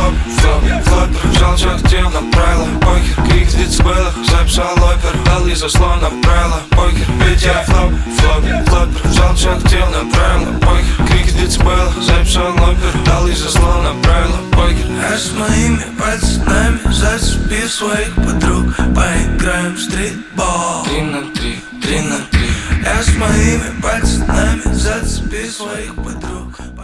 флоп Пробежал, что хотел, направила Похер, крик с децибелах Записал опер, дал и заслон направила Похер, ведь я флоп Пробежал, что хотел, направила Похер, крик с децибелах Записал опер, дал и заслон направила Похер. Я с моими пацанами зацепи своих подруг. Поиграем в стритбол 3 на 3, 3 на 3. Я с моими пацанами зацепи своих подруг.